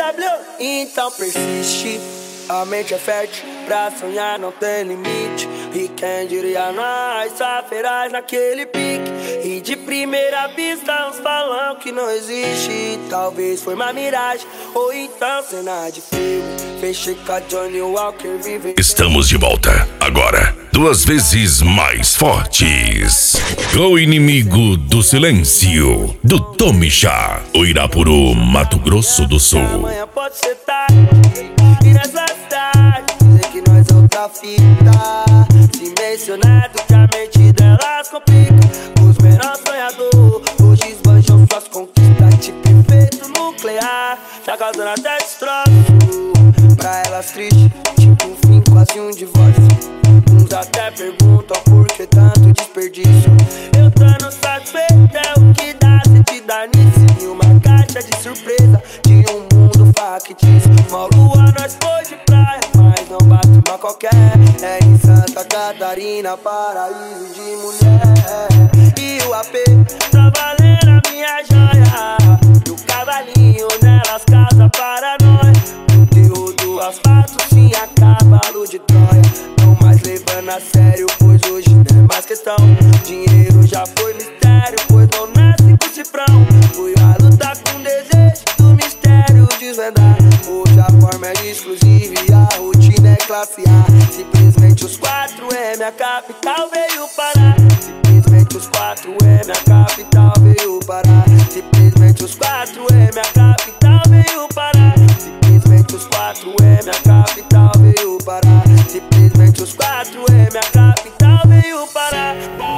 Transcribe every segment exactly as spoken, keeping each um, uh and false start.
W, então persiste. A mente é fértil, pra sonhar não tem limite. E quem diria nós, só feraz naquele pique. E de primeira vista uns falam que não existe. Talvez foi uma miragem, ou então cena de filme. Fechei com a Johnny Walker, vive. Estamos de volta, agora, duas vezes mais fortes. O inimigo do silêncio, do Tomicha, o Irapuru, Mato Grosso do Sul. Amanhã pode ser tarde, e nessa cidade dizer que nós é outra fita. Se mencionado que a mente delas complica. Os menores sonhadores hoje esbanjam suas conquistas. Tipo efeito nuclear, tá causando até destroço. Pra elas triste, tipo um fim, quase um divórcio. Uns até perguntam por que tanto desperdício. Eu tô no satisfeito, é o que dá se te dar nisso. E uma caixa de surpresa de um mundo factício. Uma lua nós foi de praia, mas não bate uma qualquer. É em Santa Catarina, paraíso de mulher. E o A P tá valendo a minha joia. E o cavalinho nelas casa para nós. Conteúdo do asfalto tinha cavalo de Troia. Não mais levando a sério, pois hoje não é mais questão. Dinheiro já foi mistério, pois não nasce com cifrão. Fui a lutar com desejo do mistério desvendar. Hoje a forma é exclusiva e a rotina é classe A. Simplesmente os quatro é minha capital, veio parar. Simplesmente os quatro é minha capital, veio parar. Simplesmente os quatro é minha capital, veio parar. Simplesmente os quatro é minha capital, veio parar. Simplesmente os quatro é minha capital, veio parar.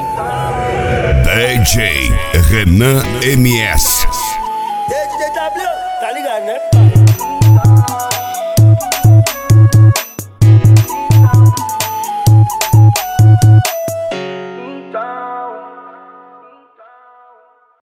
D J Renan M S. D J W, tá ligado, né, pai?